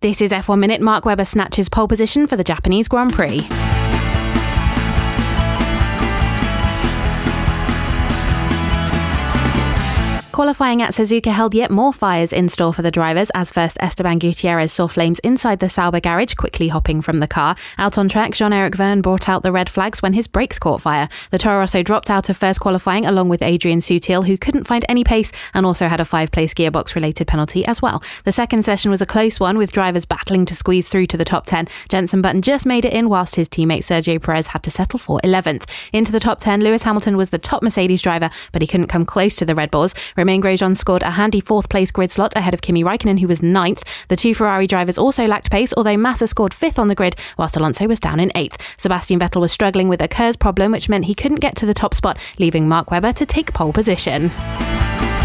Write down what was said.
This is F1 Minute. Mark Webber snatches pole position for the Japanese Grand Prix. Qualifying at Suzuka held yet more fires in store for the drivers as first Esteban Gutierrez saw flames inside the Sauber garage, quickly hopping from the car. Out on track, Jean-Eric Vergne brought out the red flags when his brakes caught fire. The Toro Rosso dropped out of first qualifying along with Adrian Sutil, who couldn't find any pace and also had a 5-place gearbox-related penalty as well. The second session was a close one, with drivers battling to squeeze through to the top 10. Jenson Button just made it in, whilst his teammate Sergio Perez had to settle for 11th. Into the top 10, Lewis Hamilton was the top Mercedes driver, but he couldn't come close to the Red Bulls. Romain Grosjean scored a handy 4th place grid slot ahead of Kimi Raikkonen, who was 9th. The two Ferrari drivers also lacked pace, although Massa scored 5th on the grid, whilst Alonso was down in 8th. Sebastian Vettel was struggling with a KERS problem, which meant he couldn't get to the top spot, leaving Mark Webber to take pole position.